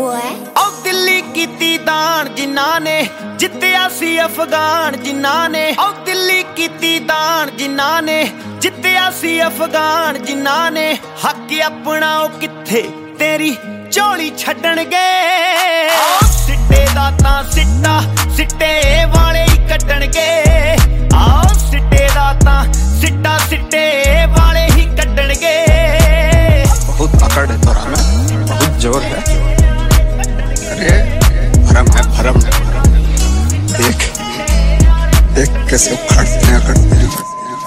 boy. ਉਹ ਦਿੱਲੀ ਕੀਤੀ ਦਾਨ ਜਿਨ੍ਹਾਂ ਨੇ ਜਿੱਤਿਆ ਸੀ ਅਫਗਾਨ ਜਿਨ੍ਹਾਂ ਨੇ ਉਹ ਦਿੱਲੀ ਕੀਤੀ ਦਾਨ ਜਿਨ੍ਹਾਂ ਨੇ ਜਿੱਤਿਆ ਸੀ ਅਫਗਾਨ ਜਿਨ੍ਹਾਂ ਨੇ ਹੱਕ ਆਪਣਾ ਉਹ ਕਿੱਥੇ ਤੇਰੀ ਝੋਲੀ ਛੱਡਣਗੇ। ਸਿੱਟੇ ਦਾ ਤਾਂ ਸਿੱਟਾ ਸਿੱਟੇ ਵਾਲੇ ਹੀ ਕੱਢਣਗੇ। ਆਓ ਸਿੱਟੇ ਦਾ ਤਾਂ ਸਿੱਟਾ ਸਿੱਟੇ वाले ही कटणगे। बहुत अकड़ है तोरा में, बहुत जोर है। अरे भरम है भरम है। देख देख कैसे उखड़ते हैं अकड़ते हैं।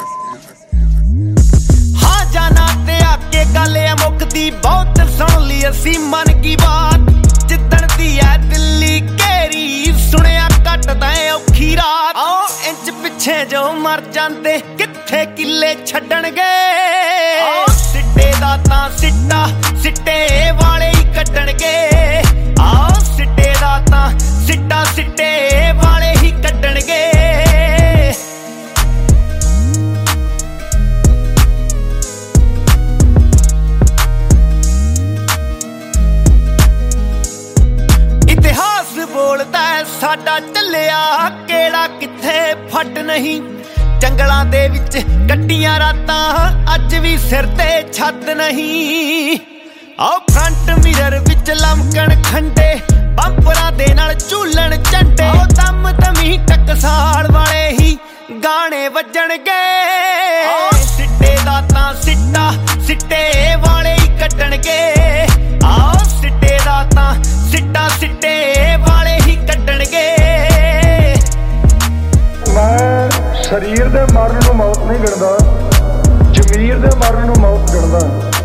हाँ जाना ते आके गल मुकदी बहुत सुन ली असी मन की बात। जिदन दी है दिल्ली घेरी सुनिया कटदा औखी रात। आओ इंच पिछे जो मर जांदे किथे किले छड्डणगे। सिट्टे दा तां सिट्टा सिट्टे वाले ही कड्डणगे। आओ सिट्टे दा तां सिट्टा सिट्टे वाले ही कड्डणगे। इतिहास बोलदा साडा चलिया केड़ा किथे फट नहीं। जंगलां दे विच कट्टियां रातां अज भी सिर ते छत नहीं। आओ फ्रंट मिरर विच लमकण खंडे पंपरां दे नाल झूलन झंडे। ओ दम दमी टकसाल वाले ही गाने वजणगे। सिट्टे दा तां सिट्टा सिट्टे वाले ही कड्डणगे। आओ सिट्टे दा तां सिट्टा सिट्टे वाले ही कड्डणगे। शरीर दे मरण नूं मौत नहीं गिणदा, जमीर दे मरण नूं मौत गिणदा।